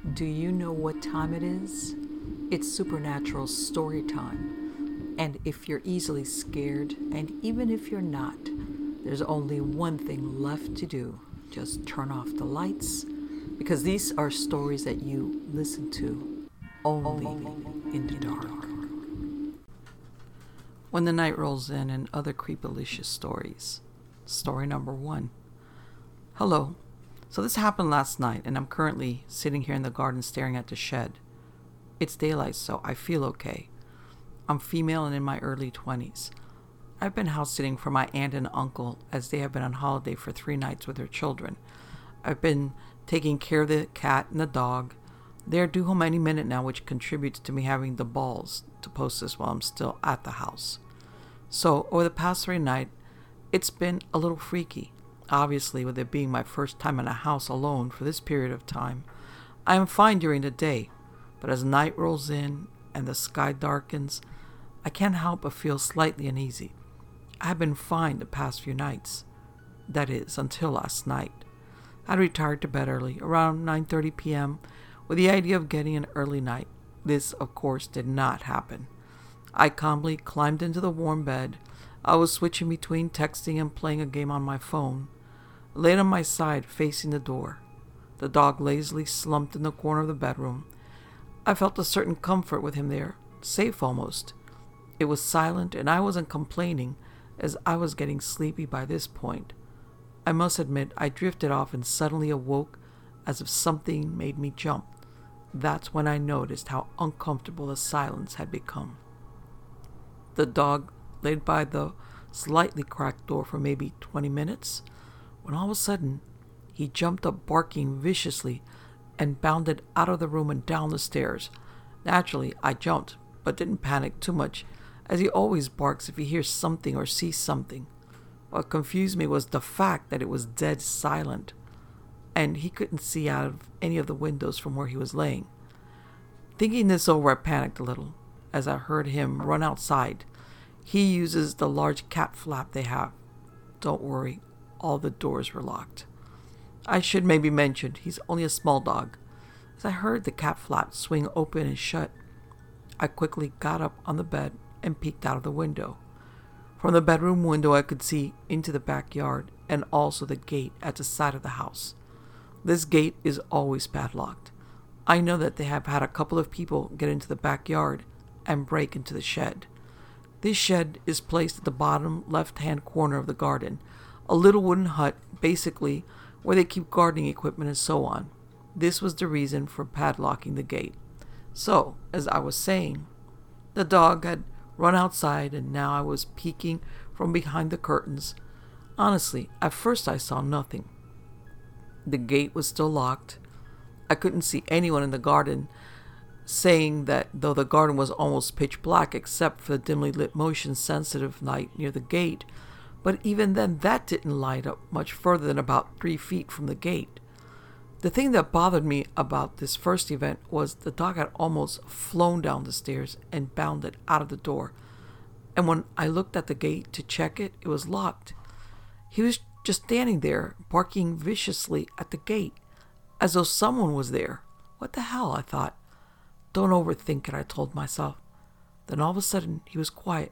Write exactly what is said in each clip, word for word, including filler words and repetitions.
Do you know what time it is? It's supernatural story time. And if you're easily scared, and even if you're not, there's only one thing left to do. Just turn off the lights, because these are stories that you listen to only in the dark. When the night rolls in and other creepylicious stories. Story number one. Hello. So this happened last night, and I'm currently sitting here in the garden staring at the shed. It's daylight, so I feel okay. I'm female and in my early twenties. I've been house sitting for my aunt and uncle as they have been on holiday for three nights with their children. I've been taking care of the cat and the dog. They're due home any minute now, which contributes to me having the balls to post this while I'm still at the house. So, over the past three nights, it's been a little freaky. Obviously, with it being my first time in a house alone for this period of time, I am fine during the day, but as night rolls in and the sky darkens, I can't help but feel slightly uneasy. I have been fine the past few nights. That is, until last night. I retired to bed early, around nine thirty p.m., with the idea of getting an early night. This, of course, did not happen. I calmly climbed into the warm bed. I was switching between texting and playing a game on my phone, laid on my side facing the door. The dog lazily slumped in the corner of the bedroom. I felt a certain comfort with him there, safe almost. It was silent, and I wasn't complaining, as I was getting sleepy by this point. I must admit, I drifted off and suddenly awoke as if something made me jump. That's when I noticed how uncomfortable the silence had become. The dog laid by the slightly cracked door for maybe twenty minutes, when all of a sudden, he jumped up barking viciously and bounded out of the room and down the stairs. Naturally, I jumped, but didn't panic too much, as he always barks if he hears something or sees something. What confused me was the fact that it was dead silent, and he couldn't see out of any of the windows from where he was laying. Thinking this over, I panicked a little, as I heard him run outside. He uses the large cat flap they have. Don't worry, all the doors were locked. I should maybe mention, he's only a small dog. As I heard the cat flap swing open and shut, I quickly got up on the bed and peeked out of the window. From the bedroom window, I could see into the backyard and also the gate at the side of the house. This gate is always padlocked. I know that they have had a couple of people get into the backyard and break into the shed. This shed is placed at the bottom left-hand corner of the garden, a little wooden hut, basically, where they keep gardening equipment and so on. This was the reason for padlocking the gate. So, as I was saying, the dog had run outside, and now I was peeking from behind the curtains. Honestly, at first I saw nothing. The gate was still locked. I couldn't see anyone in the garden, saying that though the garden was almost pitch black except for the dimly lit motion-sensitive light near the gate, but even then that didn't light up much further than about three feet from the gate. The thing that bothered me about this first event was the dog had almost flown down the stairs and bounded out of the door, and when I looked at the gate to check it, it was locked. He was just standing there, barking viciously at the gate, as though someone was there. What the hell, I thought. Don't overthink it, I told myself. Then all of a sudden, he was quiet.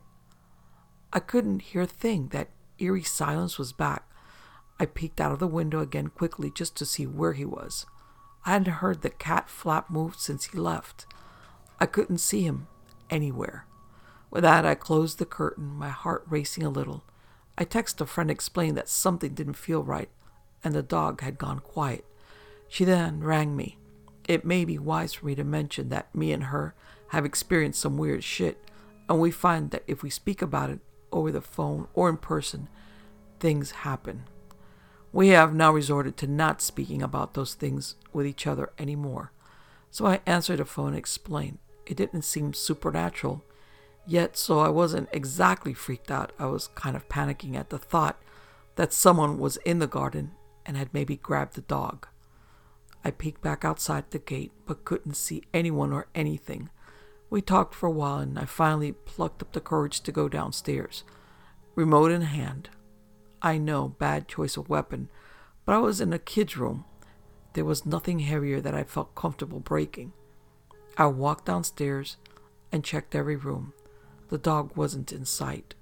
I couldn't hear a thing. That eerie silence was back. I peeked out of the window again quickly just to see where he was. I hadn't heard the cat flap move since he left. I couldn't see him anywhere. With that, I closed the curtain, my heart racing a little. I texted a friend explaining that something didn't feel right, and the dog had gone quiet. She then rang me. It may be wise for me to mention that me and her have experienced some weird shit, and we find that if we speak about it over the phone or in person, things happen. We have now resorted to not speaking about those things with each other anymore. So I answered the phone and explained. It didn't seem supernatural, yet so I wasn't exactly freaked out. I was kind of panicking at the thought that someone was in the garden and had maybe grabbed the dog. I peeked back outside the gate, but couldn't see anyone or anything. We talked for a while, and I finally plucked up the courage to go downstairs. Remote in hand. I know, bad choice of weapon, but I was in a kid's room. There was nothing heavier that I felt comfortable breaking. I walked downstairs and checked every room. The dog wasn't in sight.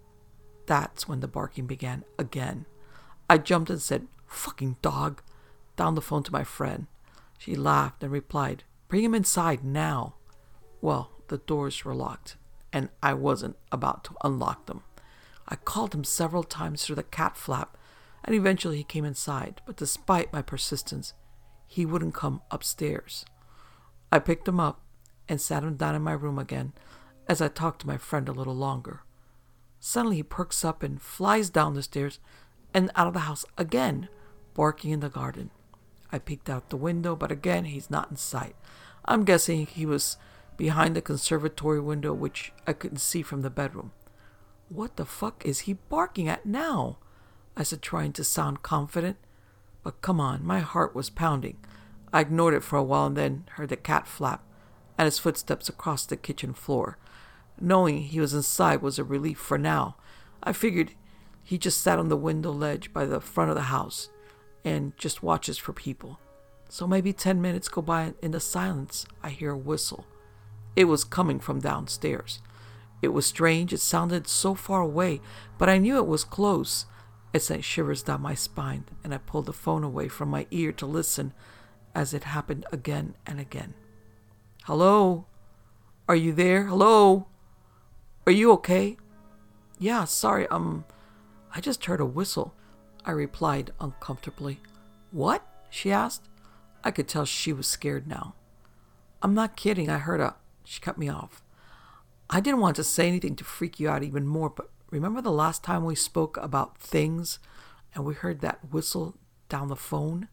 That's when the barking began again. I jumped and said, "Fucking dog," down the phone to my friend. She laughed and replied, "Bring him inside now." Well, the doors were locked, and I wasn't about to unlock them. I called him several times through the cat flap, and eventually he came inside, but despite my persistence, he wouldn't come upstairs. I picked him up and sat him down in my room again as I talked to my friend a little longer. Suddenly he perks up and flies down the stairs and out of the house again, barking in the garden. I peeked out the window, but again he's not in sight. I'm guessing he was behind the conservatory window, which I couldn't see from the bedroom. "What the fuck is he barking at now?" I said, trying to sound confident. But come on, my heart was pounding. I ignored it for a while and then heard the cat flap and his footsteps across the kitchen floor. Knowing he was inside was a relief for now. I figured he just sat on the window ledge by the front of the house and just watches for people. So maybe ten minutes go by and in the silence I hear a whistle. It was coming from downstairs. It was strange. It sounded so far away, but I knew it was close. It sent shivers down my spine, and I pulled the phone away from my ear to listen as it happened again and again. "Hello? Are you there? Hello? Are you okay?" "Yeah, sorry, um, I just heard a whistle," I replied uncomfortably. "What?" she asked. I could tell she was scared now. "I'm not kidding, I heard a..." She cut me off. "I didn't want to say anything to freak you out even more, but remember the last time we spoke about things and we heard that whistle down the phone?"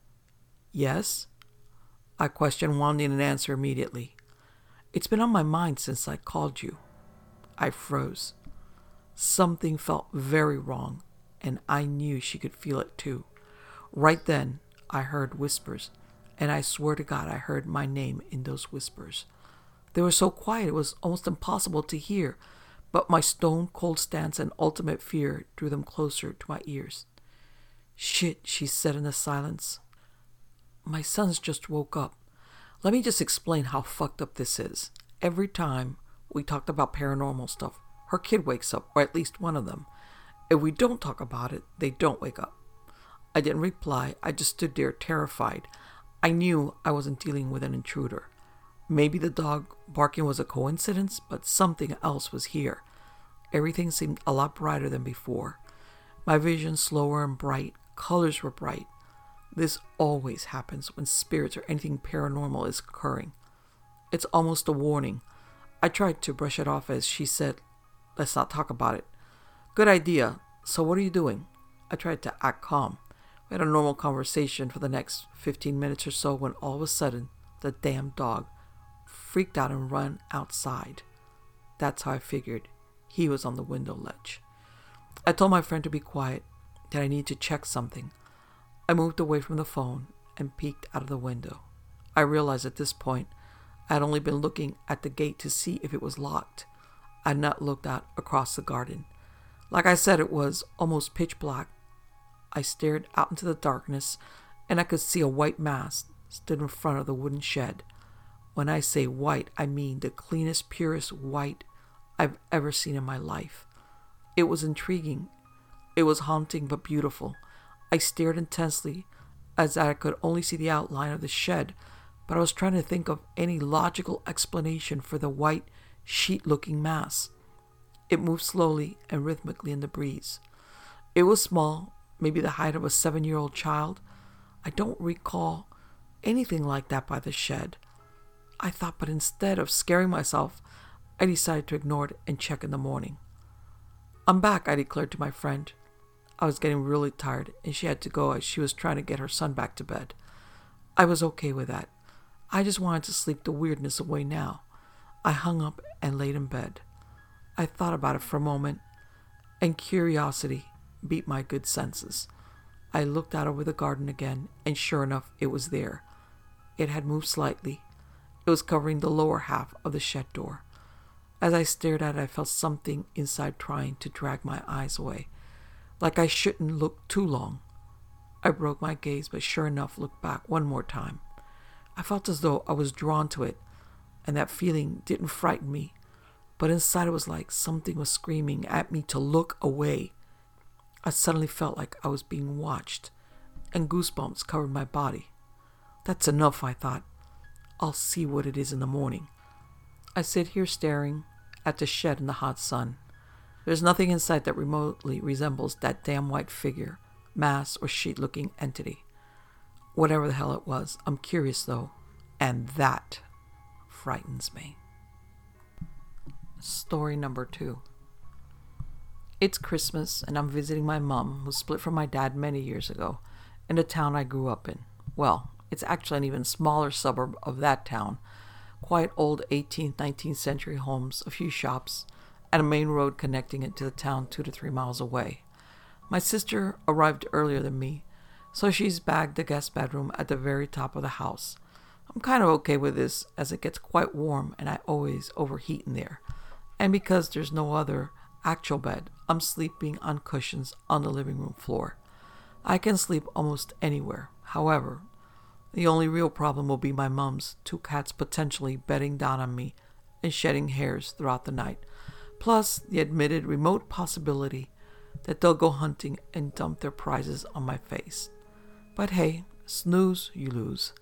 "Yes?" I questioned, wanting an answer immediately. "It's been on my mind since I called you." I froze. Something felt very wrong, and I knew she could feel it too. Right then, I heard whispers, and I swear to God I heard my name in those whispers. They were so quiet it was almost impossible to hear, but my stone-cold stance and ultimate fear drew them closer to my ears. "Shit," she said in the silence. "My son's just woke up. Let me just explain how fucked up this is. Every time we talked about paranormal stuff, her kid wakes up, or at least one of them. If we don't talk about it, they don't wake up." I didn't reply. I just stood there terrified. I knew I wasn't dealing with an intruder. Maybe the dog barking was a coincidence, but something else was here. Everything seemed a lot brighter than before. My vision slower and bright. Colors were bright. This always happens when spirits or anything paranormal is occurring. It's almost a warning. I tried to brush it off as she said, "Let's not talk about it." "Good idea. So what are you doing?" I tried to act calm. We had a normal conversation for the next fifteen minutes or so when all of a sudden the damn dog freaked out and ran outside. That's how I figured he was on the window ledge. I told my friend to be quiet, that I needed to check something. I moved away from the phone and peeked out of the window. I realized at this point I had only been looking at the gate to see if it was locked. I had not looked out across the garden. Like I said, it was almost pitch black. I stared out into the darkness, and I could see a white mass stood in front of the wooden shed. When I say white, I mean the cleanest, purest white I've ever seen in my life. It was intriguing. It was haunting but beautiful. I stared intensely as I could only see the outline of the shed, but I was trying to think of any logical explanation for the white, sheet-looking mass. It moved slowly and rhythmically in the breeze. It was small, maybe the height of a seven-year-old child. I don't recall anything like that by the shed. I thought, but instead of scaring myself, I decided to ignore it and check in the morning. "I'm back," I declared to my friend. I was getting really tired, and she had to go as she was trying to get her son back to bed. I was okay with that. I just wanted to sleep the weirdness away now. I hung up and laid in bed. I thought about it for a moment, and curiosity beat my good senses. I looked out over the garden again, and sure enough, it was there. It had moved slightly. It was covering the lower half of the shed door. As I stared at it, I felt something inside trying to drag my eyes away, like I shouldn't look too long. I broke my gaze, but sure enough looked back one more time. I felt as though I was drawn to it, and that feeling didn't frighten me, but inside it was like something was screaming at me to look away. I suddenly felt like I was being watched, and goosebumps covered my body. That's enough, I thought. I'll see what it is in the morning. I sit here staring at the shed in the hot sun. There's nothing in sight that remotely resembles that damn white figure, mass, or sheet-looking entity. Whatever the hell it was, I'm curious though, and that frightens me. Story number two. It's Christmas, and I'm visiting my mom, who split from my dad many years ago, in the town I grew up in. Well, it's actually an even smaller suburb of that town. Quite old eighteenth, nineteenth century homes, a few shops, and a main road connecting it to the town two to three miles away. My sister arrived earlier than me, so she's bagged the guest bedroom at the very top of the house. I'm kind of okay with this, as it gets quite warm and I always overheat in there. And because there's no other actual bed, I'm sleeping on cushions on the living room floor. I can sleep almost anywhere. However, the only real problem will be my mom's two cats potentially bedding down on me and shedding hairs throughout the night, plus the admitted remote possibility that they'll go hunting and dump their prizes on my face. But hey, snooze, you lose.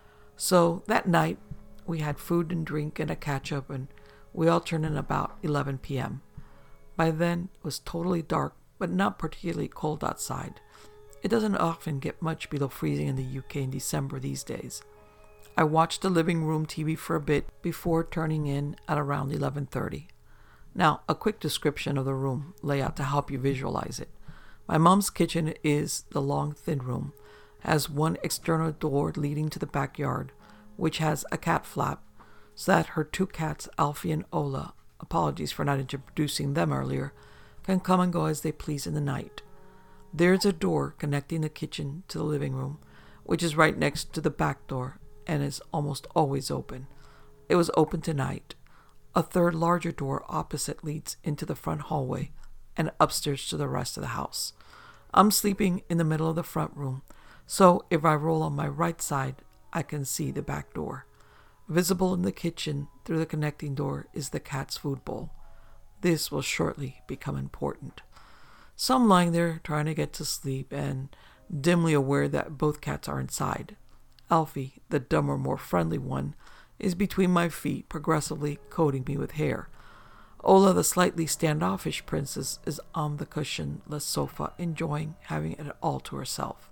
So that night, we had food and drink and a catch-up, and we all turned in about eleven p.m. By then, it was totally dark, but not particularly cold outside. It doesn't often get much below freezing in the U K in December these days. I watched the living room T V for a bit before turning in at around eleven thirty. Now, a quick description of the room layout to help you visualize it. My mom's kitchen is the long, thin room, has one external door leading to the backyard, which has a cat flap, so that her two cats, Alfie and Ola, apologies for not introducing them earlier, can come and go as they please in the night. There's a door connecting the kitchen to the living room, which is right next to the back door and is almost always open. It was open tonight. A third larger door opposite leads into the front hallway and upstairs to the rest of the house. I'm sleeping in the middle of the front room, so if I roll on my right side, I can see the back door. Visible in the kitchen through the connecting door is the cat's food bowl. This will shortly become important. So I'm lying there trying to get to sleep and dimly aware that both cats are inside. Alfie, the dumber, more friendly one, is between my feet, progressively coating me with hair. Ola, the slightly standoffish princess, is on the cushionless sofa, enjoying having it all to herself.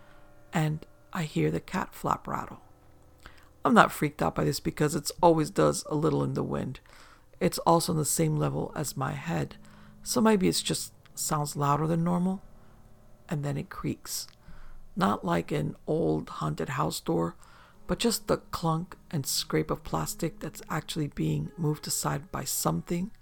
And I hear the cat flap rattle. I'm not freaked out by this because it always does a little in the wind. It's also on the same level as my head, so maybe it's just sounds louder than normal. And then it creaks. Not like an old haunted house door, but just the clunk and scrape of plastic that's actually being moved aside by something.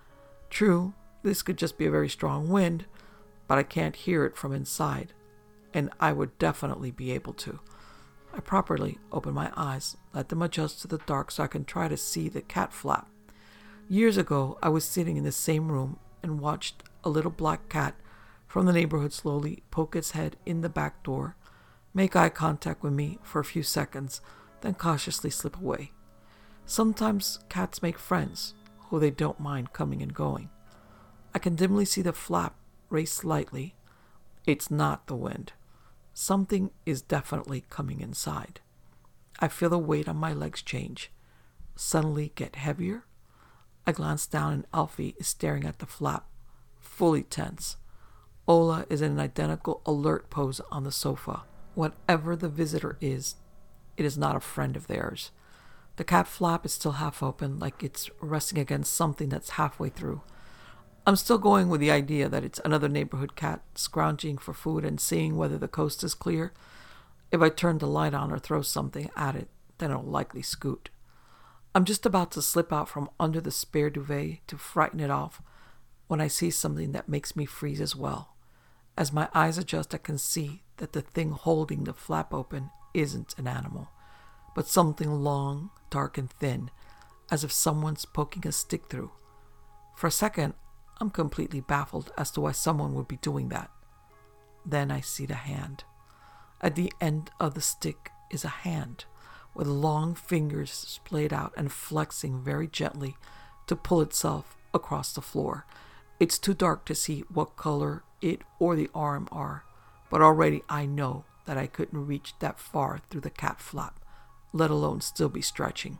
True, this could just be a very strong wind, but I can't hear it from inside, and I would definitely be able to. I properly open my eyes, let them adjust to the dark so I can try to see the cat flap. Years ago, I was sitting in the same room and watched a little black cat from the neighborhood slowly poke its head in the back door, make eye contact with me for a few seconds, then cautiously slip away. Sometimes cats make friends who they don't mind coming and going. I can dimly see the flap raise slightly. It's not the wind. Something is definitely coming inside. I feel the weight on my legs change, suddenly get heavier. I glance down and Alfie is staring at the flap, fully tense. Ola is in an identical alert pose on the sofa. Whatever the visitor is, it is not a friend of theirs. The cat flap is still half open, like it's resting against something that's halfway through. I'm still going with the idea that it's another neighborhood cat scrounging for food and seeing whether the coast is clear. If I turn the light on or throw something at it, then it'll likely scoot. I'm just about to slip out from under the spare duvet to frighten it off when I see something that makes me freeze as well. As my eyes adjust, I can see that the thing holding the flap open isn't an animal, but something long, dark, and thin, as if someone's poking a stick through. For a second, I'm completely baffled as to why someone would be doing that. Then I see the hand. At the end of the stick is a hand with long fingers splayed out and flexing very gently to pull itself across the floor. It's too dark to see what color it or the arm are, but already I know that I couldn't reach that far through the cat flap, let alone still be stretching.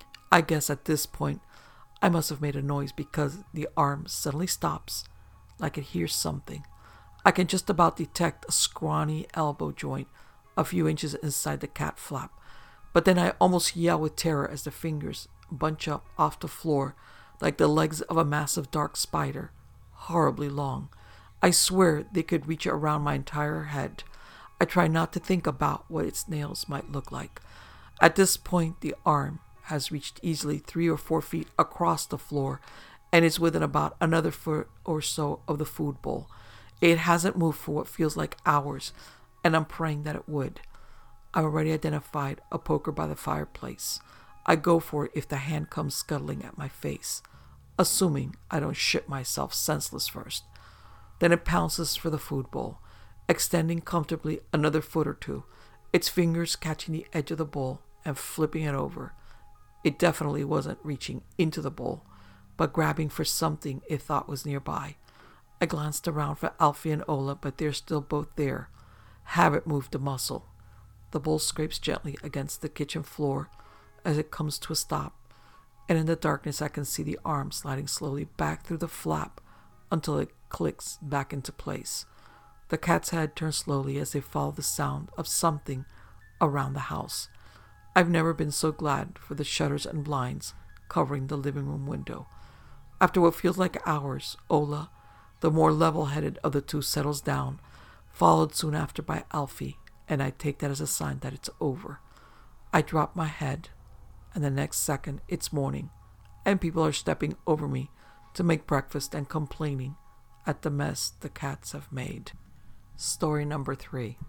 I guess at this point, I must have made a noise because the arm suddenly stops, like it hears something. I can just about detect a scrawny elbow joint a few inches inside the cat flap, but then I almost yell with terror as the fingers bunch up off the floor like the legs of a massive dark spider, horribly long. I swear they could reach around my entire head. I try not to think about what its nails might look like. At this point, the arm has reached easily three or four feet across the floor and is within about another foot or so of the food bowl. It hasn't moved for what feels like hours, and I'm praying that it would. I've already identified a poker by the fireplace. I go for it if the hand comes scuttling at my face, assuming I don't shit myself senseless first. Then it pounces for the food bowl, extending comfortably another foot or two, its fingers catching the edge of the bowl and flipping it over. It definitely wasn't reaching into the bowl, but grabbing for something it thought was nearby. I glanced around for Alfie and Ola, but they're still both there. Haven't moved a muscle. The bowl scrapes gently against the kitchen floor as it comes to a stop, and in the darkness I can see the arm sliding slowly back through the flap until it clicks back into place. The cat's head turns slowly as they follow the sound of something around the house. I've never been so glad for the shutters and blinds covering the living room window. After what feels like hours, Ola, the more level-headed of the two, settles down, followed soon after by Alfie, and I take that as a sign that it's over. I drop my head, and the next second it's morning, and people are stepping over me to make breakfast and complaining at the mess the cats have made. Story number three.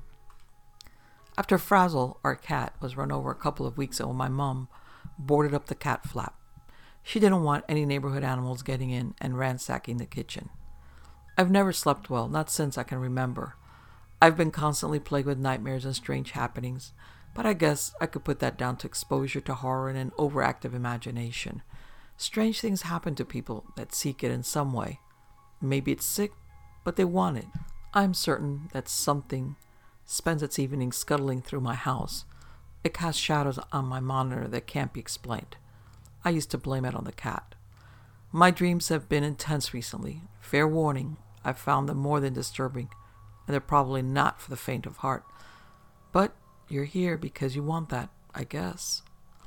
After Frazzle, our cat, was run over a couple of weeks ago, my mom boarded up the cat flap. She didn't want any neighborhood animals getting in and ransacking the kitchen. I've never slept well, not since I can remember. I've been constantly plagued with nightmares and strange happenings, but I guess I could put that down to exposure to horror and an overactive imagination. Strange things happen to people that seek it in some way. Maybe it's sick, but they want it. I'm certain that something spends its evenings scuttling through my house. It casts shadows on my monitor that can't be explained. I used to blame it on the cat. My dreams have been intense recently. Fair warning, I've found them more than disturbing, and they're probably not for the faint of heart. But you're here because you want that, I guess.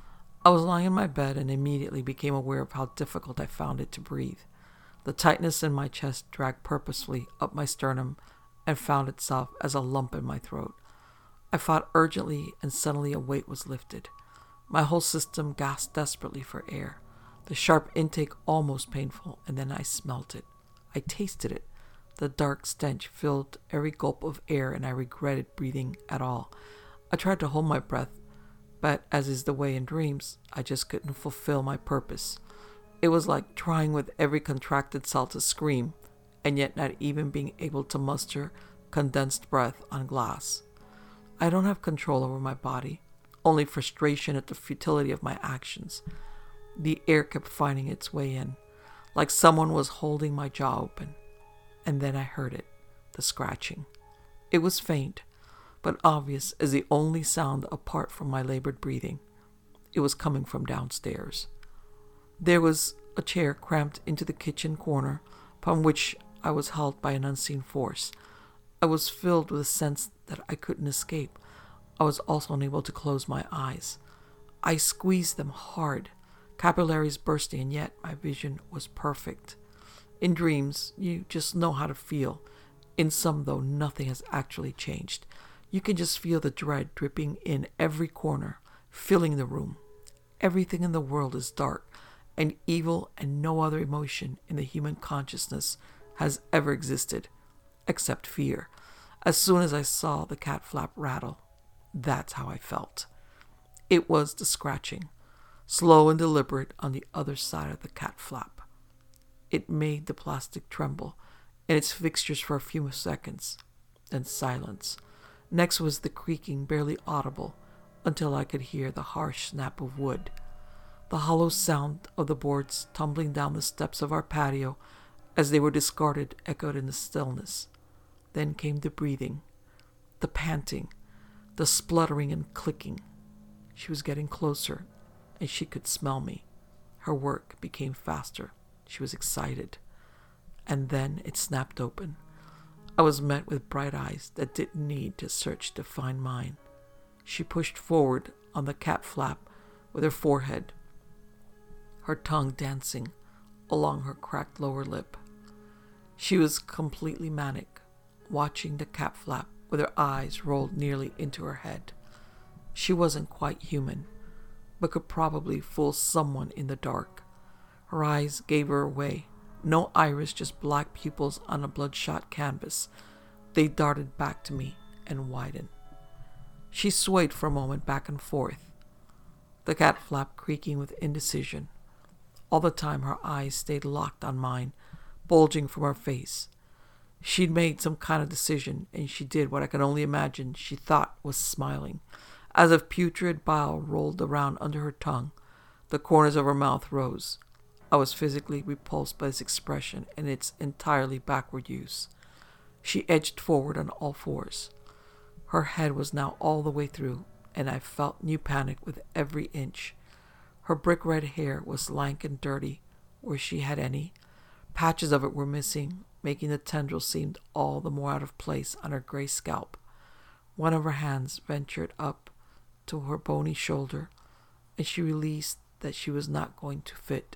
I was lying in my bed and immediately became aware of how difficult I found it to breathe. The tightness in my chest dragged purposefully up my sternum and found itself as a lump in my throat. I fought urgently, and suddenly a weight was lifted. My whole system gasped desperately for air. The sharp intake almost painful, and then I smelt it. I tasted it. The dark stench filled every gulp of air, and I regretted breathing at all. I tried to hold my breath, but as is the way in dreams, I just couldn't fulfill my purpose. It was like trying with every contracted cell to scream, and yet not even being able to muster condensed breath on glass. I don't have control over my body, only frustration at the futility of my actions. The air kept finding its way in, like someone was holding my jaw open. And then I heard it, the scratching. It was faint, but obvious as the only sound apart from my labored breathing. It was coming from downstairs. There was a chair cramped into the kitchen corner, upon which I was held by an unseen force. I was filled with a sense that I couldn't escape. I was also unable to close my eyes. I squeezed them hard, capillaries bursting, and yet my vision was perfect. In dreams, you just know how to feel. In some, though, nothing has actually changed. You can just feel the dread dripping in every corner, filling the room. Everything in the world is dark and evil, and no other emotion in the human consciousness has ever existed, except fear. As soon as I saw the cat flap rattle, that's how I felt. It was the scratching, slow and deliberate on the other side of the cat flap. It made the plastic tremble in its fixtures for a few seconds, then silence. Next was the creaking, barely audible, until I could hear the harsh snap of wood. The hollow sound of the boards tumbling down the steps of our patio as they were discarded echoed in the stillness. Then came the breathing, the panting, the spluttering and clicking. She was getting closer, and she could smell me. Her work became faster. She was excited. And then it snapped open. I was met with bright eyes that didn't need to search to find mine. She pushed forward on the cat flap with her forehead, her tongue dancing along her cracked lower lip. She was completely manic, watching the cat flap with her eyes rolled nearly into her head. She wasn't quite human, but could probably fool someone in the dark. Her eyes gave her away. No iris, just black pupils on a bloodshot canvas. They darted back to me and widened. She swayed for a moment back and forth, the cat flap creaking with indecision. All the time her eyes stayed locked on mine, bulging from her face. She'd made some kind of decision, and she did what I could only imagine she thought was smiling. As if putrid bile rolled around under her tongue, the corners of her mouth rose. I was physically repulsed by this expression and its entirely backward use. She edged forward on all fours. Her head was now all the way through, and I felt new panic with every inch. Her brick red hair was lank and dirty, where she had any. Patches of it were missing, making the tendrils seem all the more out of place on her gray scalp. One of her hands ventured up to her bony shoulder, and she released that she was not going to fit.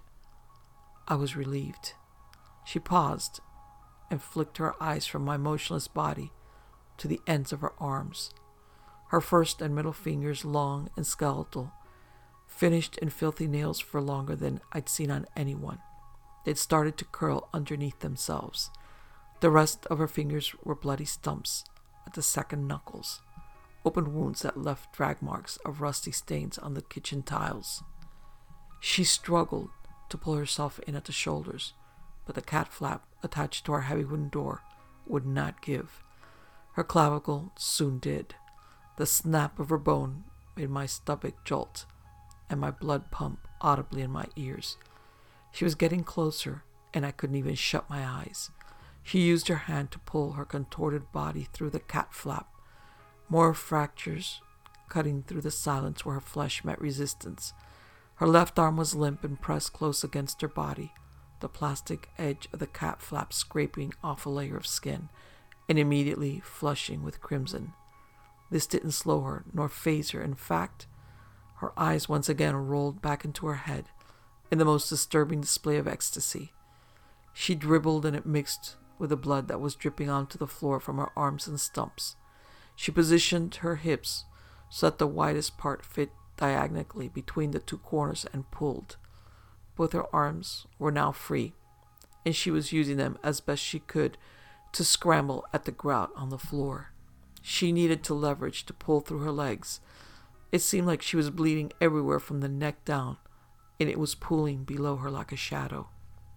I was relieved. She paused and flicked her eyes from my motionless body to the ends of her arms. Her first and middle fingers, long and skeletal, finished in filthy nails for longer than I'd seen on anyone. They'd started to curl underneath themselves. The rest of her fingers were bloody stumps at the second knuckles, open wounds that left drag marks of rusty stains on the kitchen tiles. She struggled to pull herself in at the shoulders, but the cat flap attached to our heavy wooden door would not give. Her clavicle soon did. The snap of her bone made my stomach jolt, and my blood pump audibly in my ears. She was getting closer, and I couldn't even shut my eyes. She used her hand to pull her contorted body through the cat flap. More fractures cutting through the silence where her flesh met resistance. Her left arm was limp and pressed close against her body, the plastic edge of the cat flap scraping off a layer of skin and immediately flushing with crimson. This didn't slow her nor faze her. In fact, her eyes once again rolled back into her head in the most disturbing display of ecstasy. She dribbled, and it mixed with the blood that was dripping onto the floor from her arms and stumps. She positioned her hips so that the widest part fit diagonally between the two corners and pulled. Both her arms were now free, and she was using them as best she could to scramble at the grout on the floor. She needed to leverage to pull through her legs. It seemed like she was bleeding everywhere from the neck down, and it was pooling below her like a shadow.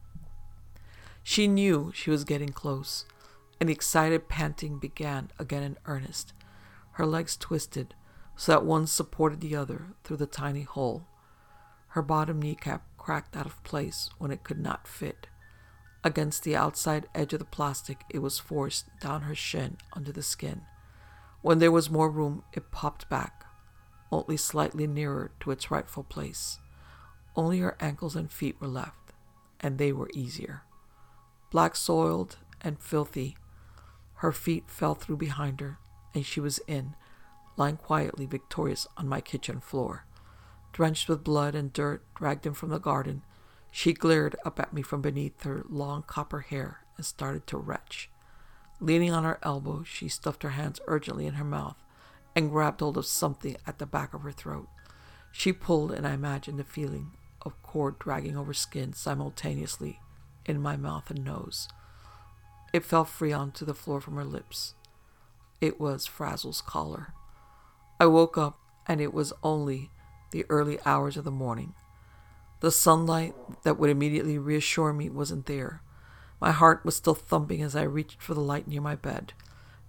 She knew she was getting close, and the excited panting began again in earnest. Her legs twisted so that one supported the other through the tiny hole. Her bottom kneecap cracked out of place when it could not fit. Against the outside edge of the plastic, it was forced down her shin under the skin. When there was more room, it popped back, only slightly nearer to its rightful place. Only her ankles and feet were left, and they were easier. Black soiled and filthy, her feet fell through behind her, and she was in, lying quietly victorious on my kitchen floor. Drenched with blood and dirt dragged in from the garden, she glared up at me from beneath her long copper hair and started to retch. Leaning on her elbow, she stuffed her hands urgently in her mouth and grabbed hold of something at the back of her throat. She pulled, and I imagined the feeling of cord dragging over skin simultaneously in my mouth and nose. It fell free onto the floor from her lips. It was Frazzle's collar. I woke up, and it was only the early hours of the morning. The sunlight that would immediately reassure me wasn't there. My heart was still thumping as I reached for the light near my bed.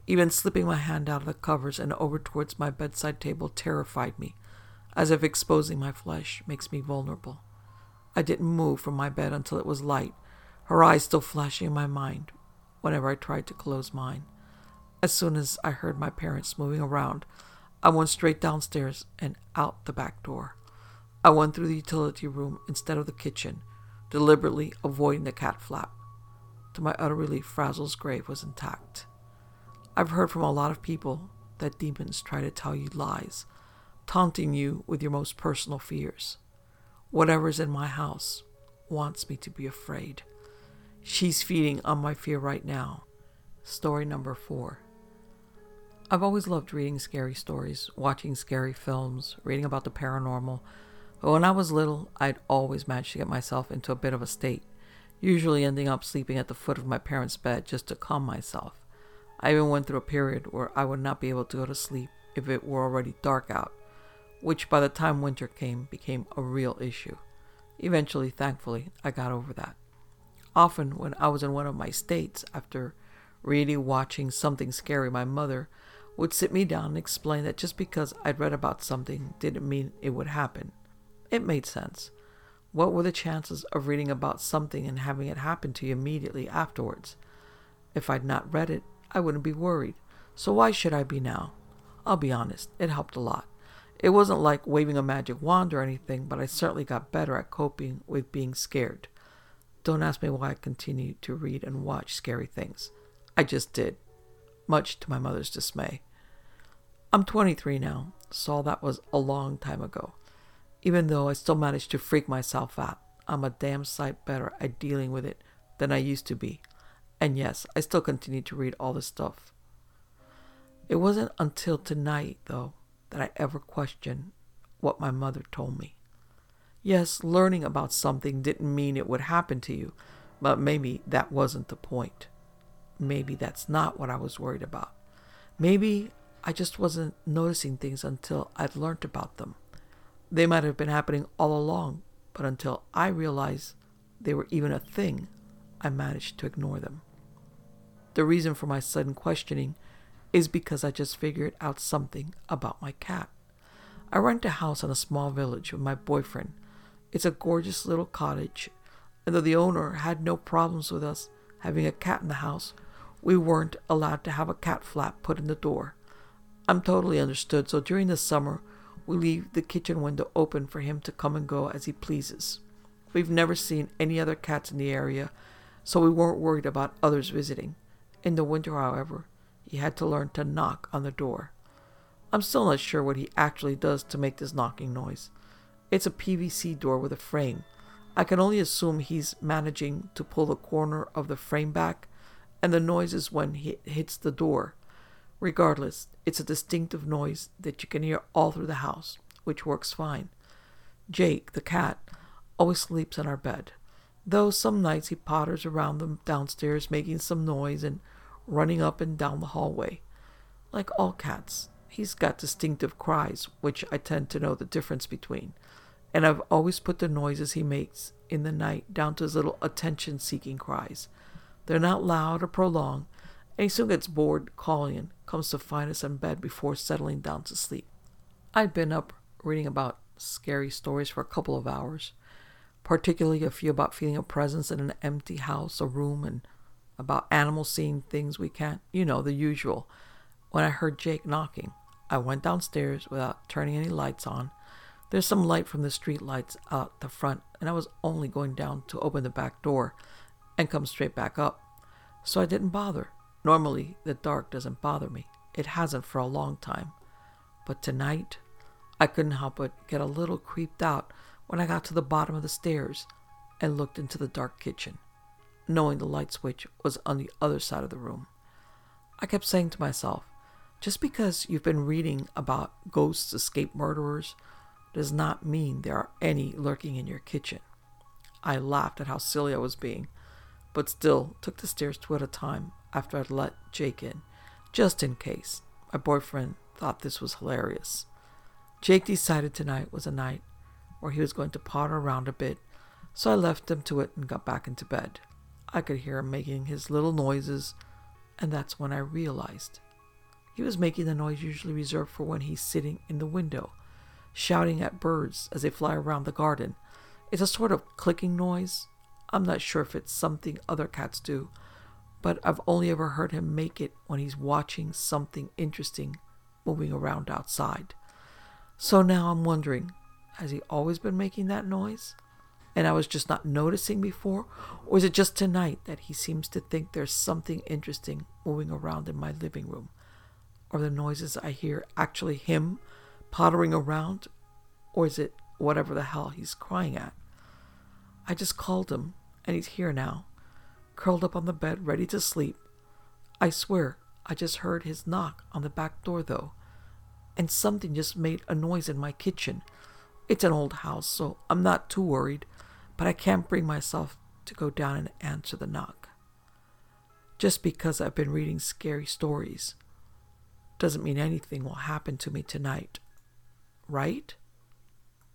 Even slipping my hand out of the covers and over towards my bedside table terrified me, as if exposing my flesh makes me vulnerable. I didn't move from my bed until it was light, her eyes still flashing in my mind whenever I tried to close mine. As soon as I heard my parents moving around, I went straight downstairs and out the back door. I went through the utility room instead of the kitchen, deliberately avoiding the cat flap. To my utter relief, Frazzle's grave was intact. I've heard from a lot of people that demons try to tell you lies, taunting you with your most personal fears. Whatever's in my house wants me to be afraid. She's feeding on my fear right now. Story number four. I've always loved reading scary stories, watching scary films, reading about the paranormal. But when I was little, I'd always managed to get myself into a bit of a state, usually ending up sleeping at the foot of my parents' bed just to calm myself. I even went through a period where I would not be able to go to sleep if it were already dark out, which by the time winter came became a real issue. Eventually, thankfully, I got over that. Often when I was in one of my states, after really watching something scary, my mother would sit me down and explain that just because I'd read about something didn't mean it would happen. It made sense. What were the chances of reading about something and having it happen to you immediately afterwards? If I'd not read it, I wouldn't be worried. So why should I be now? I'll be honest, it helped a lot. It wasn't like waving a magic wand or anything, but I certainly got better at coping with being scared. Don't ask me why I continued to read and watch scary things. I just did, much to my mother's dismay. I'm twenty-three now, so that was a long time ago. Even though I still managed to freak myself out, I'm a damn sight better at dealing with it than I used to be. And yes, I still continue to read all this stuff. It wasn't until tonight, though, that I ever questioned what my mother told me. Yes, learning about something didn't mean it would happen to you, but maybe that wasn't the point. Maybe that's not what I was worried about. Maybe I just wasn't noticing things until I'd learned about them. They might have been happening all along, but until I realized they were even a thing, I managed to ignore them. The reason for my sudden questioning is because I just figured out something about my cat. I rent a house in a small village with my boyfriend. It's a gorgeous little cottage, and though the owner had no problems with us having a cat in the house, we weren't allowed to have a cat flap put in the door. I'm totally understood, so during the summer, we leave the kitchen window open for him to come and go as he pleases. We've never seen any other cats in the area, so we weren't worried about others visiting. In the winter, however, he had to learn to knock on the door. I'm still not sure what he actually does to make this knocking noise. It's a P V C door with a frame. I can only assume he's managing to pull the corner of the frame back, and the noise is when he hits the door. Regardless, it's a distinctive noise that you can hear all through the house, which works fine. Jake, the cat, always sleeps in our bed, though some nights he potters around them downstairs making some noise and running up and down the hallway. Like all cats, he's got distinctive cries, which I tend to know the difference between, and I've always put the noises he makes in the night down to his little attention-seeking cries. They're not loud or prolonged, and he soon gets bored calling and comes to find us in bed before settling down to sleep. I'd been up reading about scary stories for a couple of hours, particularly a few about feeling a presence in an empty house or room, and about animals seeing things we can't, you know, the usual. When I heard Jake knocking, I went downstairs without turning any lights on. There's some light from the street lights out the front, and I was only going down to open the back door and come straight back up, so I didn't bother. Normally, the dark doesn't bother me. It hasn't for a long time. But tonight, I couldn't help but get a little creeped out when I got to the bottom of the stairs and looked into the dark kitchen, knowing the light switch was on the other side of the room. I kept saying to myself, just because you've been reading about ghosts escape murderers does not mean there are any lurking in your kitchen. I laughed at how silly I was being, but still took the stairs two at a time after I'd let Jake in, just in case. My boyfriend thought this was hilarious. Jake decided tonight was a night where he was going to potter around a bit, so I left him to it and got back into bed. I could hear him making his little noises, and that's when I realized He was making the noise usually reserved for when he's sitting in the window, shouting at birds as they fly around the garden. It's a sort of clicking noise. I'm not sure if it's something other cats do, but I've only ever heard him make it when he's watching something interesting moving around outside. So now I'm wondering, has he always been making that noise? And I was just not noticing before? Or is it just tonight that he seems to think there's something interesting moving around in my living room? Or the noises I hear actually him pottering around? Or is it whatever the hell he's crying at? I just called him, and he's here now, curled up on the bed, ready to sleep. I swear, I just heard his knock on the back door, though, and something just made a noise in my kitchen. It's an old house, so I'm not too worried, but I can't bring myself to go down and answer the knock. Just because I've been reading scary stories doesn't mean anything will happen to me tonight, right?